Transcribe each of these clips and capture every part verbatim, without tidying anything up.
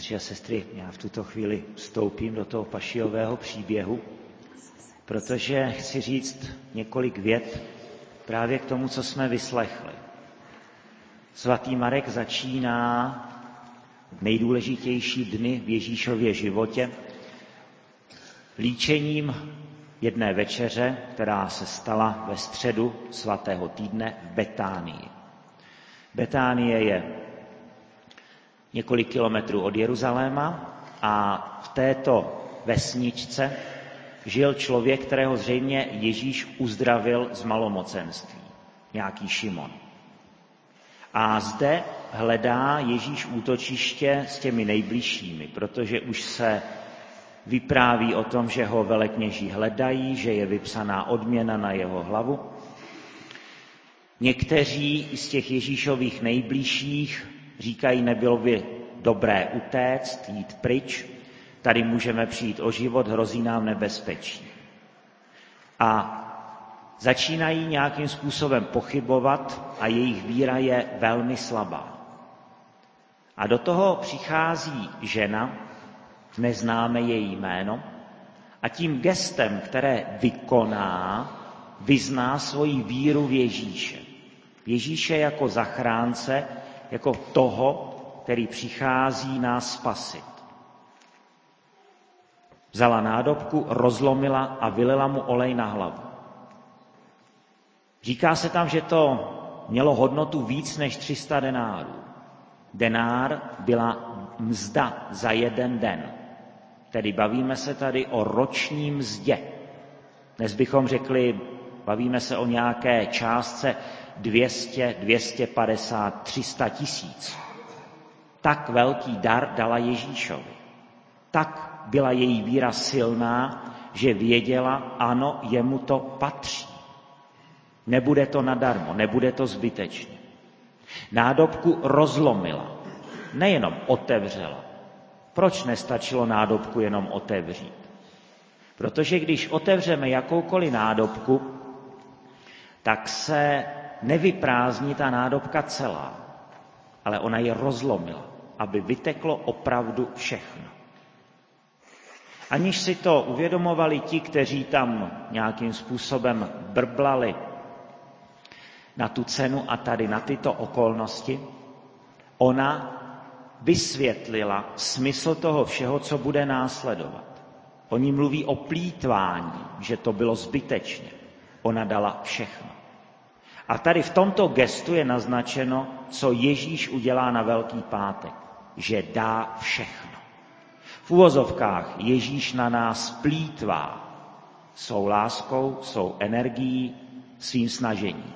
Bratři a sestry, já v tuto chvíli vstoupím do toho pašijového příběhu, protože chci říct několik vět právě k tomu, co jsme vyslechli. Svatý Marek začíná nejdůležitější dny v Ježíšově životě líčením jedné večeře, která se stala ve středu svatého týdne v Betánii. Betánie je několik kilometrů od Jeruzaléma a v této vesničce žil člověk, kterého zřejmě Ježíš uzdravil z malomocenství, nějaký Šimon. A zde hledá Ježíš útočiště s těmi nejbližšími, protože už se vypráví o tom, že ho velekněží hledají, že je vypsaná odměna na jeho hlavu. Někteří z těch Ježíšových nejbližších říkají, nebylo by dobré utéct, jít pryč, tady můžeme přijít o život, hrozí nám nebezpečí. A začínají nějakým způsobem pochybovat a jejich víra je velmi slabá. A do toho přichází žena, neznáme její jméno, a tím gestem, které vykoná, vyzná svoji víru v Ježíše. Ježíše jako zachránce, jako toho, který přichází nás spasit. Vzala nádobku, rozlomila a vylila mu olej na hlavu. Říká se tam, že to mělo hodnotu víc než tři sta denárů. Denár byla mzda za jeden den. Tedy bavíme se tady o roční mzdě. Dnes bychom řekli, bavíme se o nějaké částce dvě stě, dvě stě padesát, tři sta tisíc. Tak velký dar dala Ježíšovi. Tak byla její víra silná, že věděla, ano, jemu to patří. Nebude to nadarmo, nebude to zbytečně. Nádobku rozlomila, nejenom otevřela. Proč nestačilo nádobku jenom otevřít? Protože když otevřeme jakoukoliv nádobku, tak se nevyprázdní ta nádobka celá, ale ona ji rozlomila, aby vyteklo opravdu všechno. Aniž si to uvědomovali ti, kteří tam nějakým způsobem brblali na tu cenu a tady na tyto okolnosti, ona vysvětlila smysl toho všeho, co bude následovat. Oni mluví o plýtvání, že to bylo zbytečně. Ona dala všechno. A tady v tomto gestu je naznačeno, co Ježíš udělá na Velký pátek. Že dá všechno. V uvozovkách Ježíš na nás plýtvá svou láskou, svou energií, svým snažením.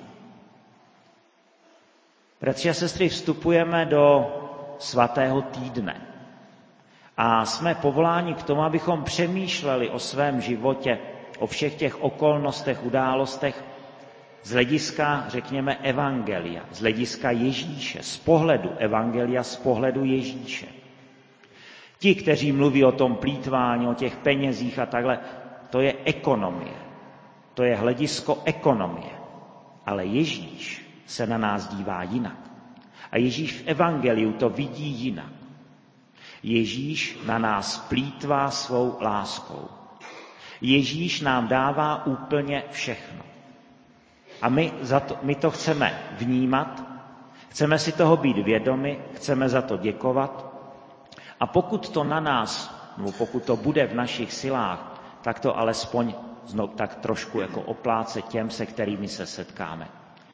Bratři a sestry, vstupujeme do svatého týdne. A jsme povoláni k tomu, abychom přemýšleli o svém životě, o všech těch okolnostech, událostech z hlediska, řekněme, evangelia, z hlediska Ježíše, z pohledu evangelia, z pohledu Ježíše. Ti, kteří mluví o tom plýtvání, o těch penězích a takhle, to je ekonomie. To je hledisko ekonomie. Ale Ježíš se na nás dívá jinak. A Ježíš v evangeliu to vidí jinak. Ježíš na nás plýtvá svou láskou. Ježíš nám dává úplně všechno. A my, za to, my to chceme vnímat, chceme si toho být vědomi, chceme za to děkovat. A pokud to na nás, nebo pokud to bude v našich silách, tak to alespoň znovu tak trošku jako opláce těm, se kterými se setkáme.